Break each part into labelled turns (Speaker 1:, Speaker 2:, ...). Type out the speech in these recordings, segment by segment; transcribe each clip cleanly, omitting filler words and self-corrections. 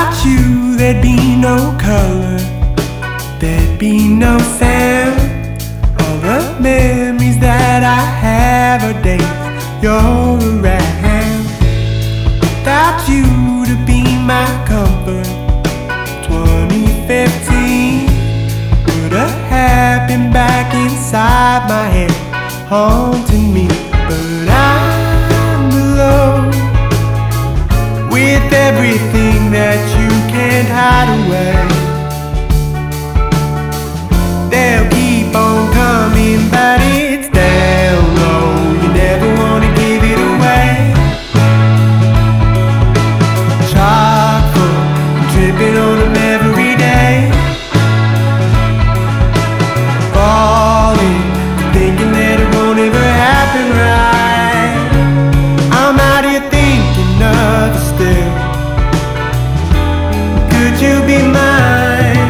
Speaker 1: Without you, there'd be no color, there'd be no sound. All the memories that I have are days you're around. Without you to be my comfort, 2015 would have happened back inside my head, haunting me. But I'm alone with everything that you can't hide away. They'll keep on coming, but it's down low. You never wanna give it away. Chock full, tripping on them every day. Falling, thinking that it won't ever happen right. I'm out here thinking of you still. Could you be mine?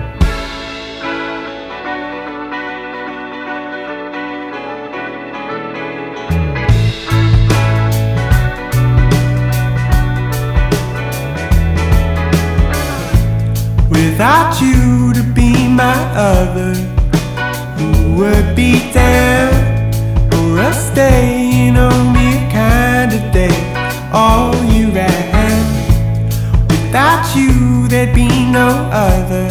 Speaker 1: Without you to be my other, who would be down for us staying on me kind of day all year round? Without you, there'd be no other.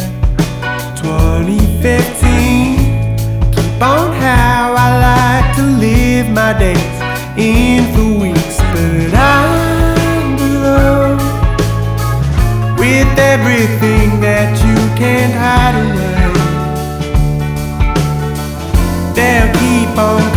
Speaker 1: 2015, keep on how I like to live my days in for weeks, but I'm alone with everything that you can't hide away. They'll keep on